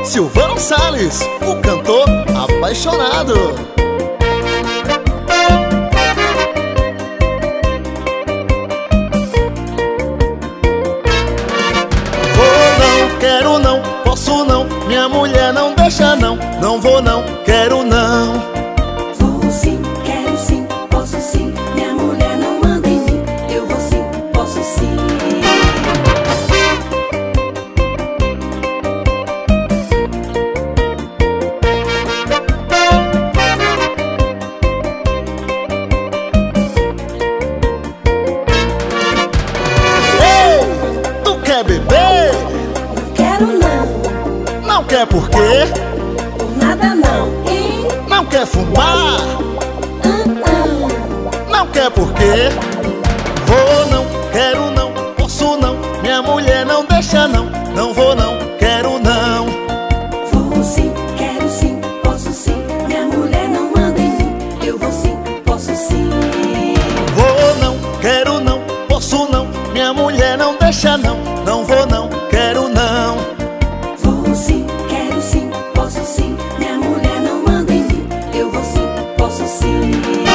Silvano Salles, o cantor apaixonado. Vou não, quero não, posso não, minha mulher não deixa não. Não vou não, quero não. Vou sim, quero sim, posso sim, minha mulher não manda em mim. Eu vou sim, posso sim. Ei, tu quer beber? Não quero não, Não quer por quê? por nada não, hein? Não quer fumar? Não quer por quê? Vou não, quero não, posso não, minha mulher não deixa não. Não vou não, quero não. Vou sim, quero sim, posso sim, minha mulher não manda em mim. Eu vou sim, posso sim. Vou não, quero não, posso não, minha mulher não deixa não. Não vou não, quero não. Vou sim, quero sim, posso sim, minha mulher não manda em mim. Eu vou sim, posso sim.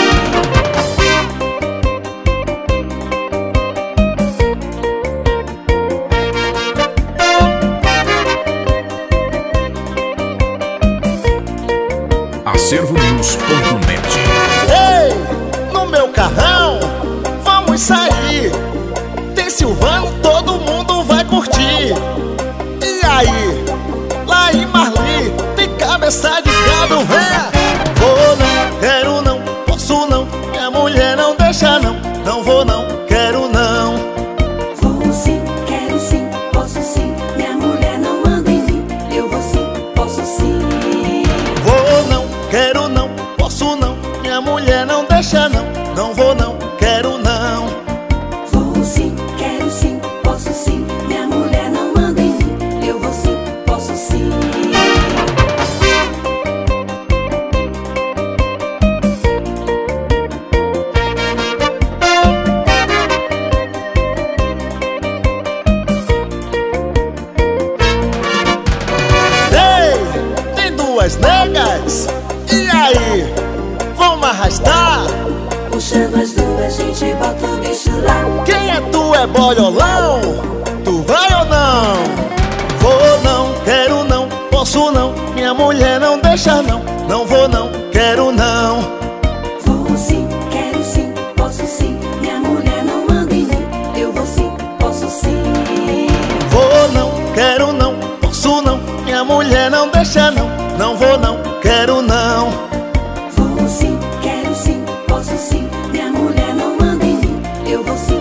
Acervonews.net. Ei, no meu carrão, vamos sair. Tem Silvano, todo mundo vai curtir. E aí, lá em Marli, tem cabeça de gado, vem. Vou não, quero não, posso não, minha mulher não deixa não. Não vou não, quero não. Vou sim, quero sim, posso sim, minha mulher não manda em mim. Eu vou sim, posso sim. Vou não, quero não, posso não, minha mulher não deixa não. Não vou não, quero não. Vou sim, quero sim, posso sim, minha mulher não manda em mim. Eu vou sim, posso sim. Ei, tem duas negas, e aí, vamos arrastar? Puxando as duas, a gente bota o bicho lá. Quem é tu, é boiolão? Tu vai ou não? Vou não, quero não, posso não, minha mulher não deixa não. Não vou não, quero não. Vou sim, quero sim, posso sim, minha mulher não manda em mim. Eu vou sim, posso sim. Vou não, quero não, posso não, minha mulher não deixa não. Não vou não, quero não. Vou sim, quero sim, posso sim, minha mulher não manda em mim. Eu vou sim,